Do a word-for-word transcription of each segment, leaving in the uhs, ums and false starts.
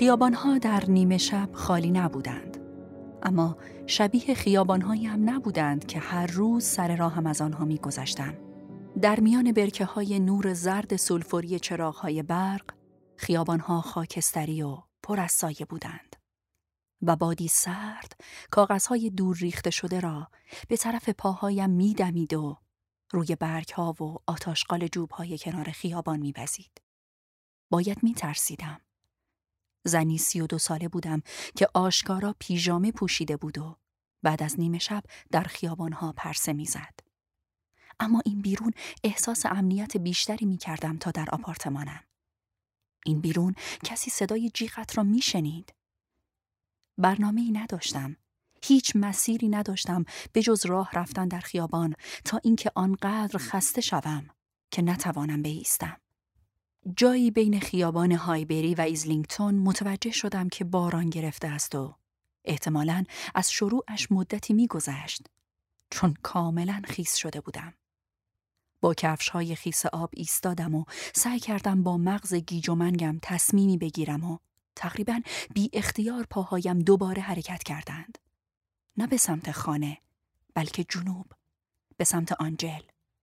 خیابان‌ها در نیمه شب خالی نبودند، اما شبیه خیابان‌هایی هم نبودند که هر روز سر راهم از آنها می‌گذشتم. در میان برکه‌های نور زرد سولفوری چراغ‌های برق، خیابان‌ها خاکستری و پر از سایه بودند و بادی سرد کاغذهای دور ریخته شده را به طرف پاهایم می‌دمید و روی برگ‌ها و آتش‌قال جوب‌های کنار خیابان می‌وزید. باید می‌ترسیدم. زنی سی و دو ساله بودم که آشکارا پیژامه پوشیده بود و بعد از نیمه شب در خیابان‌ها پرسه می‌زد. اما این بیرون احساس امنیت بیشتری می‌کردم تا در آپارتمانم. این بیرون کسی صدای جیغت را می‌شنید. برنامه‌ای نداشتم. هیچ مسیری نداشتم به جز راه رفتن در خیابان تا اینکه آنقدر خسته شوم که نتوانم بایستم. جایی بین خیابان هایبری و ایزلینگتون متوجه شدم که باران گرفته است و احتمالاً از شروعش مدتی می‌گذشت، چون کاملاً خیس شده بودم. با کفش‌های خیس آب ایستادم و سعی کردم با مغز گیج و منگم تصمیمی بگیرم و تقریباً بی اختیار پاهایم دوباره حرکت کردند. نه به سمت خانه، بلکه جنوب، به سمت آنجل.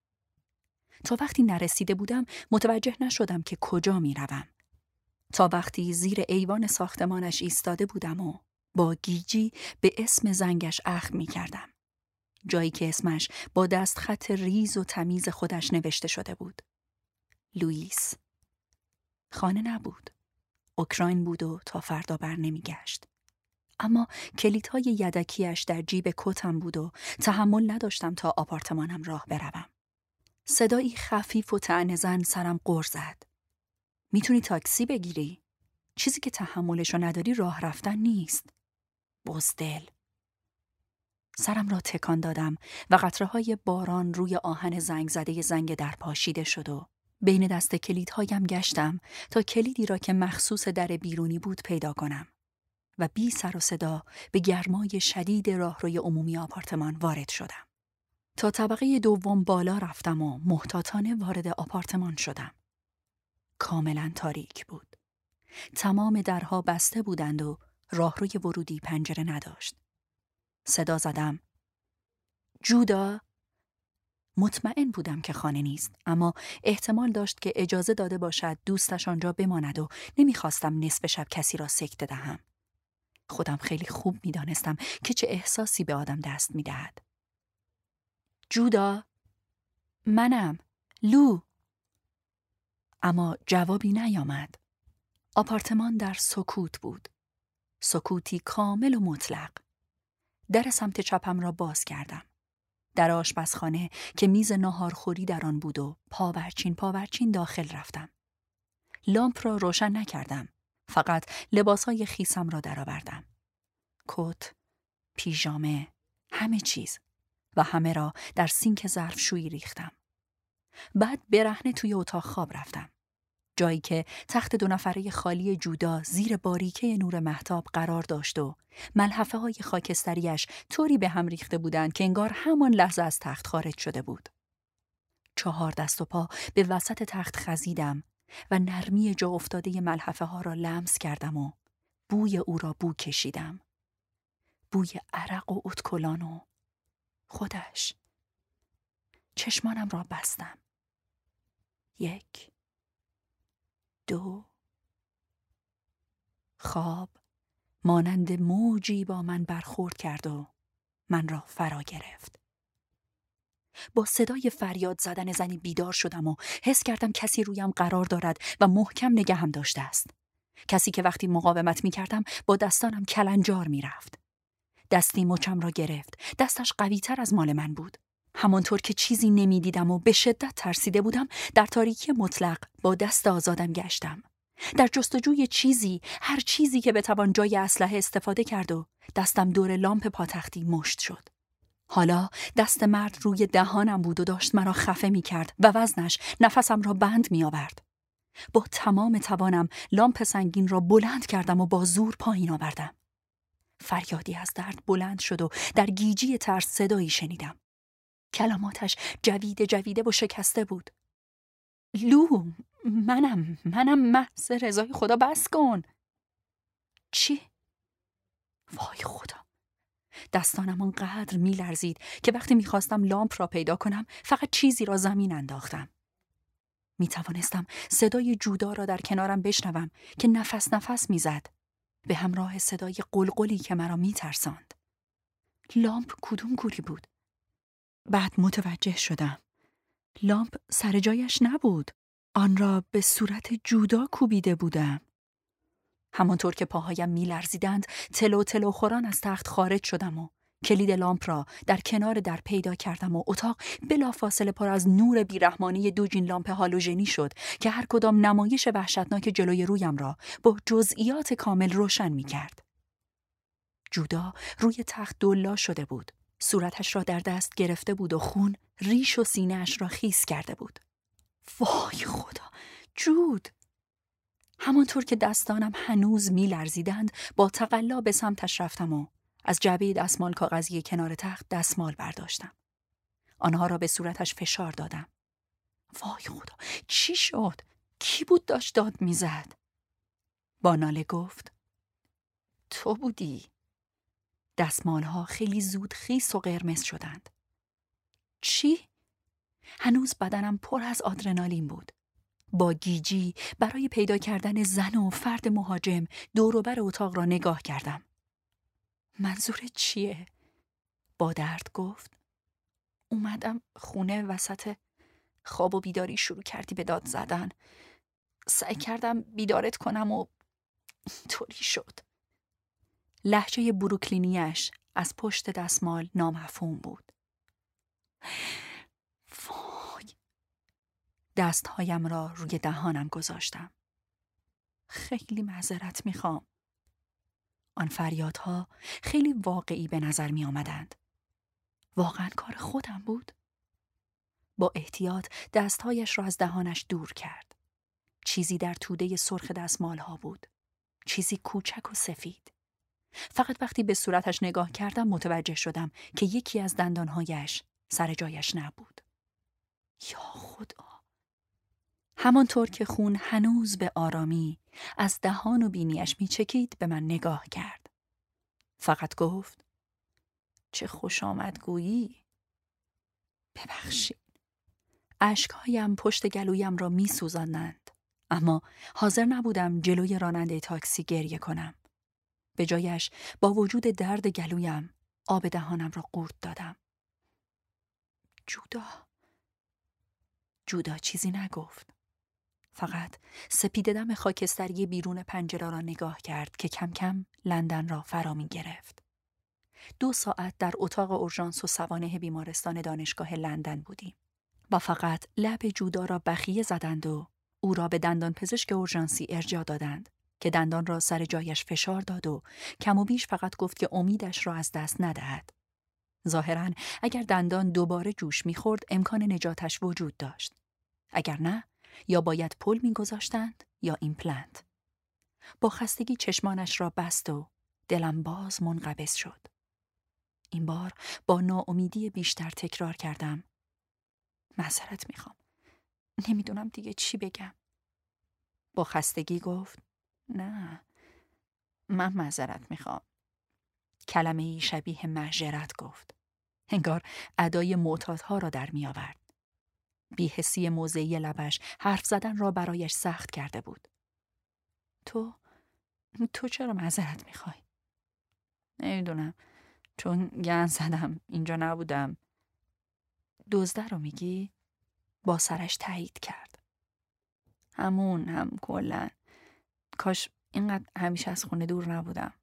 تا وقتی نرسیده بودم متوجه نشدم که کجا می روم. تا وقتی زیر ایوان ساختمانش ایستاده بودم و با گیجی به اسم زنگش اخم می کردم. جایی که اسمش با دست خط ریز و تمیز خودش نوشته شده بود. لوئیس. خانه نبود. اوکراین بود و تا فردا بر نمی گشت. اما کلیدهای یدکیش در جیب کتم بود و تحمل نداشتم تا آپارتمانم راه بروم. صدایی خفیف و طعنه‌زن سرم غر زد. میتونی تاکسی بگیری؟ چیزی که تحملشو نداری راه رفتن نیست. بزدل. سرم را تکان دادم و قطره‌های باران روی آهن زنگ زده زنگ در پاشیده شد و بین دست کلیدهایم گشتم تا کلیدی را که مخصوص در بیرونی بود پیدا کنم و بی سر و صدا به گرمای شدید راهروی عمومی آپارتمان وارد شدم. تا طبقه دوم بالا رفتم و محتاطانه وارد آپارتمان شدم. کاملا تاریک بود. تمام درها بسته بودند و راهروی ورودی پنجره نداشت. صدا زدم. جودا؟ مطمئن بودم که خانه نیست، اما احتمال داشت که اجازه داده باشد دوستش آنجا بماند و نمیخواستم نصف شب کسی را سکته دهم. خودم خیلی خوب میدانستم که چه احساسی به آدم دست میدهد. جودا؟ منم. لو. اما جوابی نیامد. آپارتمان در سکوت بود. سکوتی کامل و مطلق. در سمت چپم را باز کردم. در آشپزخانه که میز ناهارخوری در آن بود و پاورچین پاورچین داخل رفتم. لامپ را روشن نکردم. فقط لباسهای خیسم را درآوردم. کت، پیژامه، همه چیز و همه را در سینک ظرفشویی ریختم. بعد برهنه توی اتاق خواب رفتم. جایی که تخت دو نفره خالی جودا زیر باریکه نور مهتاب قرار داشت و ملحفه های خاکستریش طوری به هم ریخته بودند که انگار همان لحظه از تخت خارج شده بود. چهار دست و پا به وسط تخت خزیدم و نرمی جا افتاده ملحفه ها را لمس کردم و بوی او را بو کشیدم. بوی عرق و اتکلان و خودش. چشمانم را بستم. یک، دو، خواب مانند موجی با من برخورد کرد و من را فرا گرفت. با صدای فریاد زدن زنی بیدار شدم و حس کردم کسی رویم قرار دارد و محکم نگهم داشته است. کسی که وقتی مقاومت می کردم با دستانم کلنجار می رفت. دستی مچم را گرفت. دستش قوی تر از مال من بود. همانطور که چیزی نمی دیدم و به شدت ترسیده بودم، در تاریکی مطلق با دست آزادم گشتم. در جستجوی چیزی، هر چیزی که بتوان جای اسلحه استفاده کرد و دستم دور لامپ پاتختی مشت شد. حالا دست مرد روی دهانم بود و داشت مرا خفه می کرد و وزنش نفسم را بند می آورد. با تمام توانم لامپ سنگین را بلند کردم و با زور پایین آوردم. فریادی از درد بلند شد و در گیجی ترس صدایی شنیدم. کلماتش جویده جویده و شکسته بود. لو، منم منم محض رضای خدا بس کن. چی؟ وای خدا! دستانم آنقدر می لرزید که وقتی می خواستم لامپ را پیدا کنم فقط چیزی را زمین انداختم. می توانستم صدای جودا را در کنارم بشنوم که نفس نفس می زد به همراه صدای قلقلی که مرا می ترساند. لامپ کدوم گوری بود؟ بعد متوجه شدم. لامپ سر جایش نبود. آن را به صورت جودا کوبیده بودم. همانطور که پاهایم می لرزیدند تلو تلو خوران از تخت خارج شدم و کلید لامپ را در کنار در پیدا کردم و اتاق بلافاصله پر از نور بیرحمانه دوجین لامپ هالوژنی شد که هر کدام نمایش وحشتناک جلوی رویم را با جزئیات کامل روشن می کرد. جودا روی تخت دولا شده بود. صورتش را در دست گرفته بود و خون ریش و سینه‌اش را خیس کرده بود. وای خدا! جود! همانطور که دستانم هنوز می لرزیدند با تقلا به سمتش رفتم و از جعبه دستمال کاغذی کنار تخت دستمال برداشتم. آنها را به صورتش فشار دادم. وای خدا! چی شد؟ کی بود داشت داد می زد؟ با ناله گفت تو بودی. دستمالها خیلی زود خیس و قرمز شدند. چی؟ هنوز بدنم پر از آدرنالین بود. با گیجی برای پیدا کردن زن و فرد مهاجم دور و بر اتاق را نگاه کردم. منظورت چیه؟ با درد گفت اومدم خونه وسط خواب و بیداری شروع کردی به داد زدن. سعی کردم بیدارت کنم و طوری شد. لهجه بروکلینیش از پشت دستمال نامفهوم بود. وای! دستهایم را روی دهانم گذاشتم. خیلی معذرت میخوام. آن فریادها خیلی واقعی به نظر می آمدند. واقعا کار خودم بود؟ با احتیاط دستهایش را از دهانش دور کرد. چیزی در توده سرخ دستمالها بود. چیزی کوچک و سفید. فقط وقتی به صورتش نگاه کردم متوجه شدم که یکی از دندانهایش سر جایش نبود. یا خدا! همانطور که خون هنوز به آرامی از دهان و بینیش می چکید به من نگاه کرد. فقط گفت چه خوش آمدگویی. ببخشید. اشکهایم پشت گلویم را می سوزاندند. اما حاضر نبودم جلوی راننده تاکسی گریه کنم. به جایش با وجود درد گلویم آب دهانم را قورت دادم. جودا. جودا چیزی نگفت. فقط سپیده دم خاکستری بیرون پنجره را نگاه کرد که کم کم لندن را فرا می گرفت. دو ساعت در اتاق اورژانس و سوانح بیمارستان دانشگاه لندن بودیم و فقط لب جودا را بخیه زدند و او را به دندان پزشک اورژانسی ارجاع دادند که دندان را سر جایش فشار داد و کم و بیش فقط گفت که امیدش را از دست ندهد. ظاهراً اگر دندان دوباره جوش می‌خورد امکان نجاتش وجود داشت. اگر نه یا باید پل می‌گذاشتند یا ایمپلنت. با خستگی چشمانش را بست و دلم باز منقبض شد. این بار با ناامیدی بیشتر تکرار کردم. معذرت میخوام. نمیدونم دیگه چی بگم. با خستگی گفت نه، من معذرت میخوام. کلمه ای شبیه معذرت گفت. انگار ادای معتادها را در می آورد. بی‌حسی موضعی لبش حرف زدن را برایش سخت کرده بود. تو تو چرا معذرت میخوای؟ نمیدونم، چون گند زدم، اینجا نبودم. دزده رو میگی؟ با سرش تایید کرد. همون هم کلن. کاش اینقدر همیشه از خونه دور نبودم.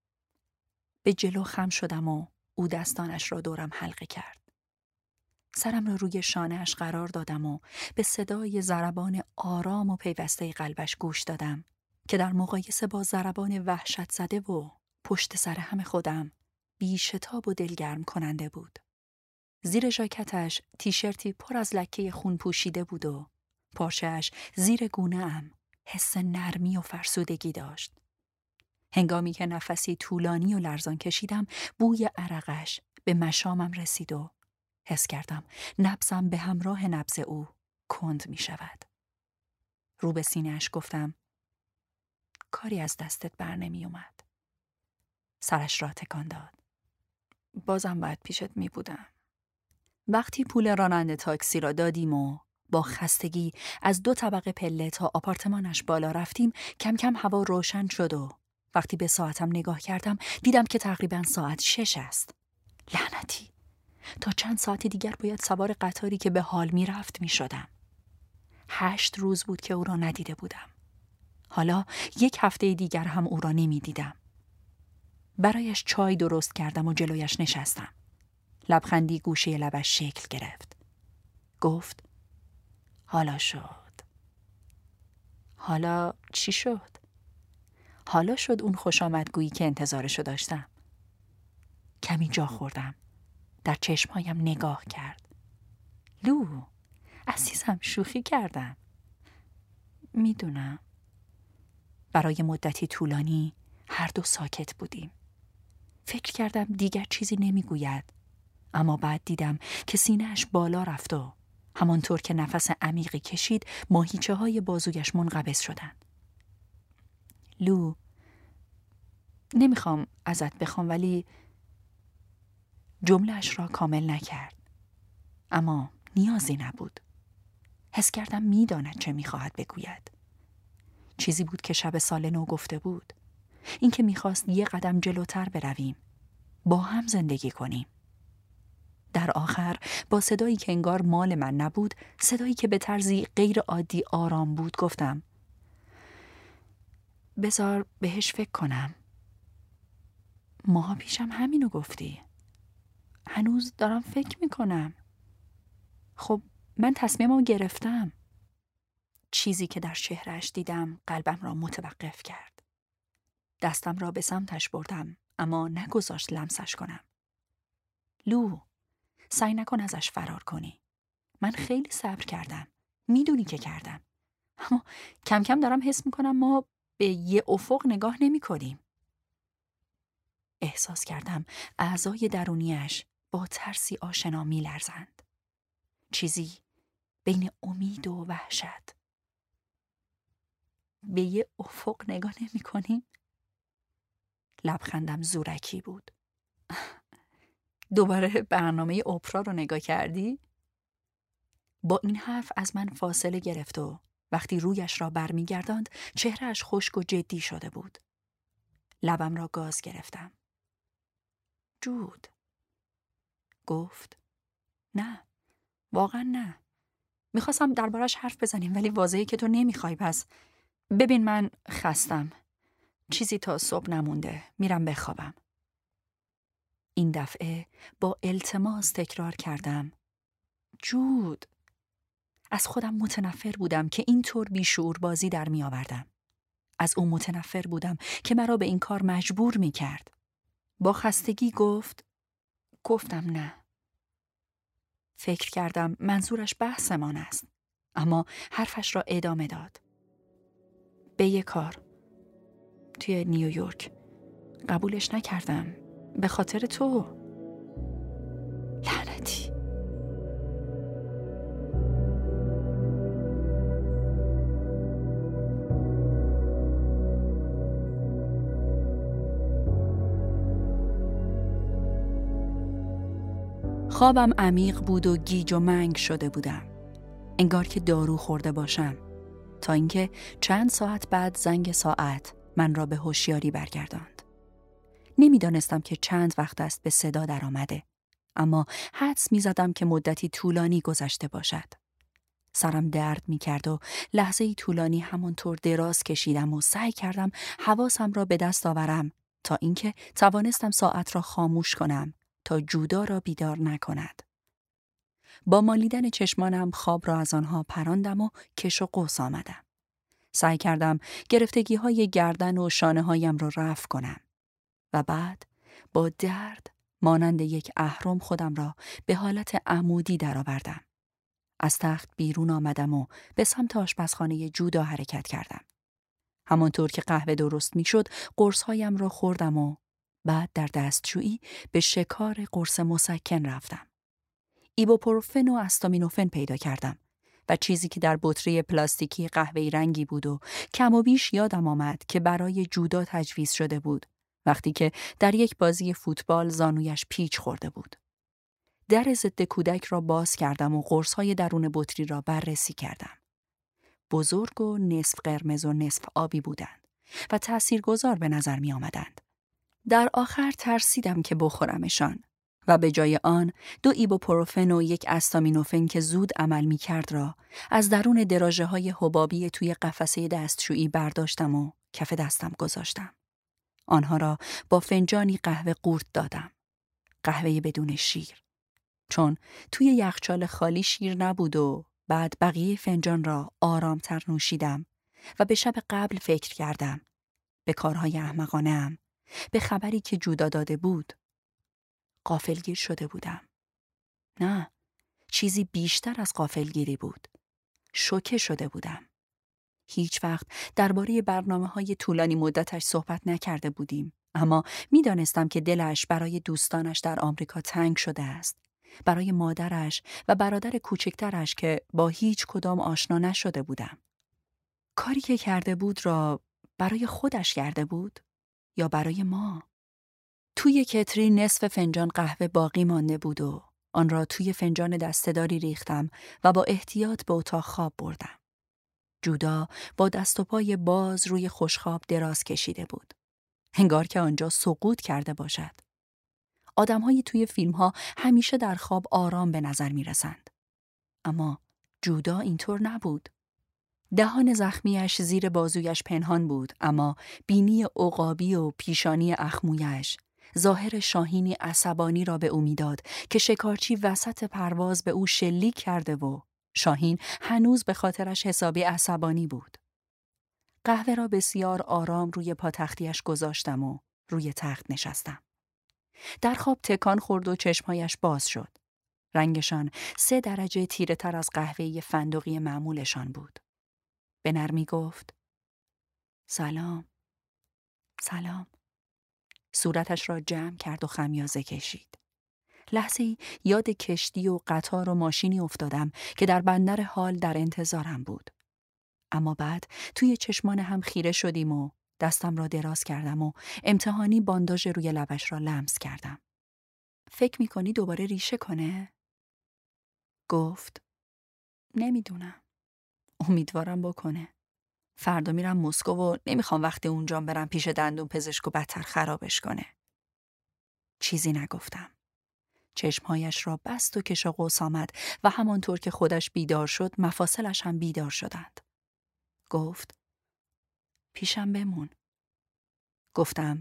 به جلو خم شدم و او دستانش را دورم حلقه کرد. سرم را روی شانه‌اش قرار دادم و به صدای ضربان آرام و پیوسته قلبش گوش دادم که در مقایسه با ضربان وحشت زده و پشت سر هم خودم بی‌شتاب و دلگرم کننده بود. زیر ژاکتش تیشرتی پر از لکه خون پوشیده بود و پارچه‌اش زیر گونه‌ام حس نرمی و فرسودگی داشت. هنگامی که نفسی طولانی و لرزان کشیدم بوی عرقش به مشامم رسید و حس کردم نبضم به همراه نبض او کند می شود. رو به سینه‌اش گفتم کاری از دستت بر نمی اومد. سرش را تکان داد. بازم باید پیشت می بودم. وقتی پول راننده تاکسی را دادیم و با خستگی از دو طبقه پله تا آپارتمانش بالا رفتیم، کم کم هوا روشن شد و وقتی به ساعتم نگاه کردم دیدم که تقریباً ساعت شش است. لعنتی! تا چند ساعت دیگر باید سوار قطاری که به حال می رفت می شدم. هشت روز بود که او را ندیده بودم. حالا یک هفته دیگر هم او را نمی دیدم. برایش چای درست کردم و جلویش نشستم. لبخندی گوشه لبش شکل گرفت. گفت حالا شد. حالا چی شد؟ حالا شد اون خوش آمدگویی که انتظارشو داشتم. کمی جا خوردم. در چشمهایم نگاه کرد. لو، عزیزم، شوخی کردم. میدونم. برای مدتی طولانی هر دو ساکت بودیم. فکر کردم دیگر چیزی نمیگوید، اما بعد دیدم که سینه‌اش بالا رفت و همانطور که نفس عمیقی کشید ماهیچه های بازویش منقبض شدند. لو، نمیخوام ازت بخوام ولی جمله‌اش را کامل نکرد. اما نیازی نبود. حس کردم میداند چه میخواهد بگوید. چیزی بود که شب سال نو گفته بود. این که میخواست یه قدم جلوتر برویم. با هم زندگی کنیم. در آخر با صدایی که انگار مال من نبود، صدایی که به طرزی غیر عادی آرام بود، گفتم بذار بهش فکر کنم. ماها پیشم همینو گفتی. هنوز دارم فکر میکنم. خب من تصمیمم گرفتم. چیزی که در چهرهش دیدم قلبم را متوقف کرد. دستم را به سمتش بردم اما نگذاشت لمسش کنم. لو، سعی نکن ازش فرار کنی. من خیلی صبر کردم. میدونی که کردم. اما کم کم دارم حس میکنم ما به یه افق نگاه نمی کنیم. احساس کردم اعضای درونیش با ترسی آشنا می لرزند. چیزی بین امید و وحشت. به یه افق نگاه نمی کنیم؟ لبخندم زورکی بود. دوباره برنامه اپرا رو نگاه کردی؟ با این حرف از من فاصله گرفت و وقتی رویش را برمیگرداند چهرهش خشک و جدی شده بود. لبم را گاز گرفتم. جود. گفت نه، واقعا نه. میخواستم دربارش حرف بزنیم ولی واضحه که تو نمیخوای. پس ببین، من خستم. چیزی تا صبح نمونده. میرم بخوابم. این دفعه با التماس تکرار کردم جود. از خودم متنفر بودم که اینطور بیشعور بازی در می آوردم. از او متنفر بودم که مرا به این کار مجبور می کرد. با خستگی گفت گفتم نه. فکر کردم منظورش بحثمان است. اما حرفش را ادامه داد. به یک کار توی نیویورک قبولش نکردم به خاطر تو. لعنتی. خوابم عمیق بود و گیج و منگ شده بودم. انگار که دارو خورده باشم. تا اینکه چند ساعت بعد زنگ ساعت من را به هوشیاری برگرداند. نمیدانستم که چند وقت است به صدا در آمده. اما حدس می زدم که مدتی طولانی گذشته باشد. سرم درد می کرد و لحظه‌ای طولانی همانطور دراز کشیدم و سعی کردم حواسم را به دست آورم تا اینکه توانستم ساعت را خاموش کنم تا جودا را بیدار نکند. با مالیدن چشمانم خواب را از آنها پراندم و کش و قوس آمدم. سعی کردم گرفتگی های گردن و شانه هایم را رفع کنم و بعد با درد مانند یک اهرم خودم را به حالت عمودی درآوردم. از تخت بیرون آمدم و به سمت آشپزخانه جودا حرکت کردم. همانطور که قهوه درست می شد قرص هایم را خوردم و بعد در دستشویی به شکار قرص مسکن رفتم. ایبوپروفن و استامینوفن پیدا کردم و چیزی که در بطری پلاستیکی قهوه‌ای رنگی بود و کم و بیش یادم آمد که برای جودا تجویز شده بود وقتی که در یک بازی فوتبال زانویش پیچ خورده بود. در ضد کودک را باز کردم و قرص‌های درون بطری را بررسی کردم. بزرگ و نصف قرمز و نصف آبی بودند و تاثیرگذار به نظر می آمدند. در آخر ترسیدم که بخورمشان و به جای آن دو ایبوپروفن و یک استامینوفن که زود عمل می کرد را از درون دراژه های حبابی توی قفسه دستشویی برداشتم و کف دستم گذاشتم. آنها را با فنجانی قهوه قورت دادم. قهوه بدون شیر. چون توی یخچال خالی شیر نبود و بعد بقیه فنجان را آرامتر نوشیدم و به شب قبل فکر کردم. به کارهای احمقانه‌ام. به خبری که جودا داده بود. غافلگیر شده بودم. نه، چیزی بیشتر از غافلگیری بود. شوکه شده بودم. هیچ وقت درباره برنامه‌های طولانی مدتش صحبت نکرده بودیم، اما می‌دانستم که دلش برای دوستانش در آمریکا تنگ شده است. برای مادرش و برادر کوچکترش که با هیچ کدام آشنا نشده بودم. کاری که کرده بود را برای خودش کرده بود یا برای ما؟ توی کتری نصف فنجان قهوه باقی مانده بود و آن را توی فنجان دسته‌داری ریختم و با احتیاط به اتاق خواب بردم. جودا با دست و پای باز روی خوشخواب دراز کشیده بود. انگار که آنجا سقوط کرده باشد. آدم‌های توی فیلم‌ها همیشه در خواب آرام به نظر می‌رسند. اما جودا اینطور نبود. دهان زخمیش زیر بازویش پنهان بود، اما بینی عقابی و پیشانی اخمویش ظاهر شاهینی عصبانی را به او میداد که شکارچی وسط پرواز به او شلیک کرده و شاهین هنوز به خاطرش حسابی عصبانی بود. قهوه را بسیار آرام روی پاتختیش گذاشتم و روی تخت نشستم. در خواب تکان خورد و چشمهایش باز شد. رنگشان سه درجه تیره تر از قهوه‌ای فندقی معمولشان بود. به نرمی گفت سلام. سلام. صورتش را جمع کرد و خمیازه کشید. لحظه‌ای یاد کشتی و قطار و ماشینی افتادم که در بندر حال در انتظارم بود. اما بعد توی چشمان هم خیره شدیم و دستم را دراز کردم و امتحانی بانداژ روی لبش را لمس کردم. فکر می‌کنی دوباره ریشه کنه؟ گفت نمیدونم. امیدوارم بکنه. فردا میرم مسکو و نمیخوام وقتی اونجا برم پیش دندون پزشک و بدتر خرابش کنه. چیزی نگفتم. چشمهایش را بست و کش و قوس آمد و همانطور که خودش بیدار شد مفاصلش هم بیدار شدند. گفت پیشم بمون. گفتم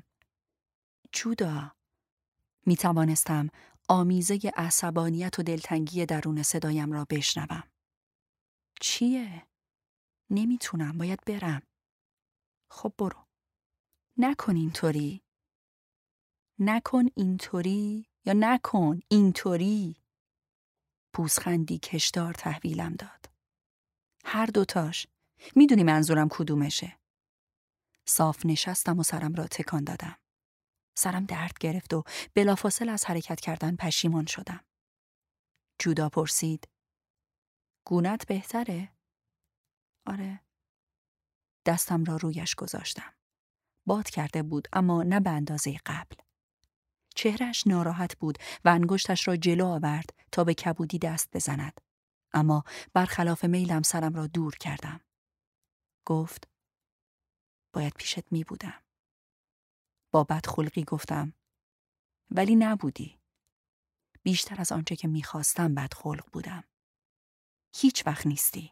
جودا. می توانستم آمیزه عصبانیت و دلتنگی درون صدایم را بشنوم. چیه؟ نمیتونم، باید برم. خب برو. نکن اینطوری. نکن اینطوری یا نکن اینطوری. پوزخندی کشدار تحویلم داد. هر دوتاش. میدونی منظورم کدومشه. صاف نشستم و سرم را تکان دادم. سرم درد گرفت و بلافاصله از حرکت کردن پشیمان شدم. جودا پرسید گونت بهتره؟ آره. دستم را رویش گذاشتم. باد کرده بود اما نه به اندازه قبل. چهرهش ناراحت بود و انگشتش را جلو آورد تا به کبودی دست بزند. اما برخلاف میلم سرم را دور کردم. گفت باید پیشت می بودم. با بدخلقی گفتم ولی نبودی. بیشتر از آنچه که می خواستم بدخلق بودم. هیچ وقت نیستی.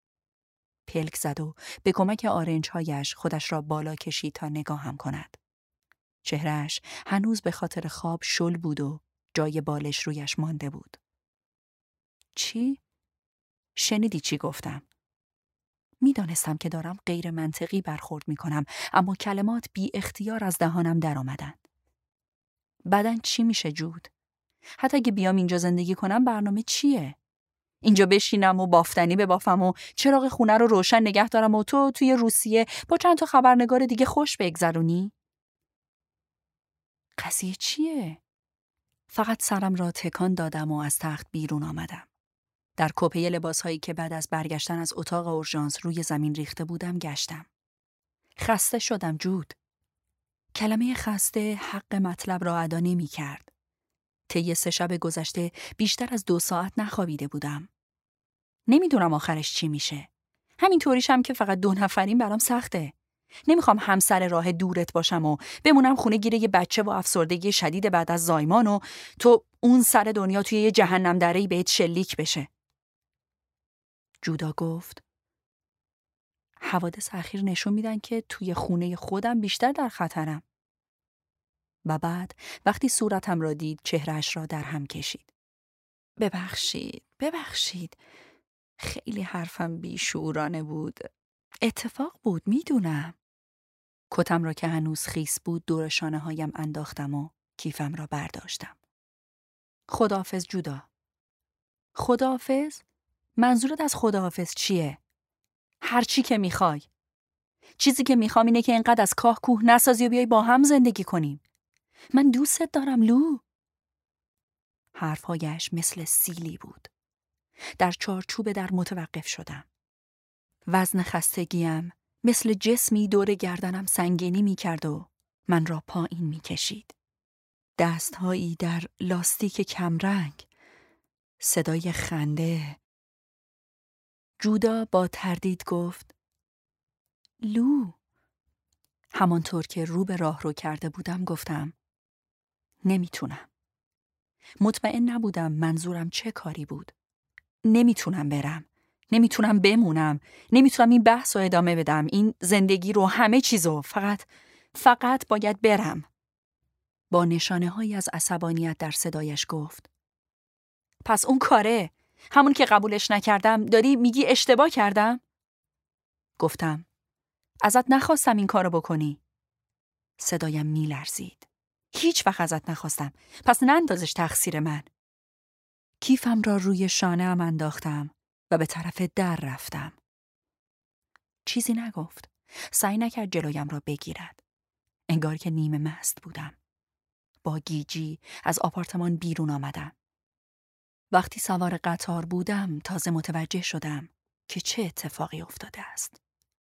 پلک زد و به کمک آرنج‌هایش خودش را بالا کشید تا نگاهم کند. چهرهش هنوز به خاطر خواب شل بود و جای بالش رویش مانده بود. چی؟ شنیدی چی گفتم؟ میدانستم که دارم غیر منطقی برخورد می کنم، اما کلمات بی اختیار از دهانم در آمدن. بعدن چی میشه جود؟ حتی اگه بیام اینجا زندگی کنم برنامه چیه؟ اینجا بشینم و بافتنی ببافم و چراغ خونه رو روشن نگه دارم و تو توی روسیه با چند تا خبرنگار دیگه خوش بگذرونی؟ قضیه چیه؟ فقط سرم را تکان دادم و از تخت بیرون آمدم. در کپه لباسهایی که بعد از برگشتن از اتاق اورژانس روی زمین ریخته بودم گشتم. خسته شدم جود. کلمه خسته حق مطلب را ادا نمی کرد. طی سه شب گذشته بیشتر از دو ساعت نخوابیده بودم. نمیدونم آخرش چی میشه. همین طوریشم که فقط دو نفریم برام سخته. نمیخوام همسر راه دورت باشم و بمونم خونه گیره یه بچه با افسردگی شدید بعد از زایمان و تو اون سر دنیا توی یه جهنم دره‌ای بهت شلیک بشه. جودا گفت حوادث اخیر نشون میدن که توی خونه خودم بیشتر در خطرم. و بعد وقتی صورتم را دید چهرهش را در هم کشید. ببخشید، ببخشید. خیلی حرفم بیشعورانه بود. اتفاق بود، میدونم. کتم را که هنوز خیس بود دور شانه هایم انداختم و کیفم را برداشتم. خداحافظ جودا. خداحافظ؟ منظورت از خداحافظ چیه؟ هر چی که میخوای. چیزی که میخوام اینه که اینقدر از کاه کوه نسازی و بیای با هم زندگی کنیم. من دوستت دارم لو. حرفهایش مثل سیلی بود. در چارچوب در متوقف شدم. وزن خستگیم مثل جسمی دور گردنم سنگینی می کرد و من را پایین می کشید. دستهایی در لاستیک کمرنگ. صدای خنده. جودا با تردید گفت لو. همانطور که رو به راه رو کرده بودم گفتم نمیتونم. مطمئن نبودم منظورم چه کاری بود. نمیتونم برم. نمیتونم بمونم. نمیتونم این بحث رو ادامه بدم. این زندگی رو همه چیزو فقط فقط باید برم. با نشانه هایی از عصبانیت در صدایش گفت پس اون کاره همون که قبولش نکردم داری میگی اشتباه کردم؟ گفتم ازت نخواستم این کارو بکنی. صدایم میلرزید. هیچ وقت ازت نخواستم. پس نندازش تقصیر من. کیفم را روی شانه‌ام انداختم و به طرف در رفتم. چیزی نگفت. سعی نکرد جلویم را بگیرد. انگار که نیمه مست بودم. با گیجی از آپارتمان بیرون آمدم. وقتی سوار قطار بودم تازه متوجه شدم که چه اتفاقی افتاده است.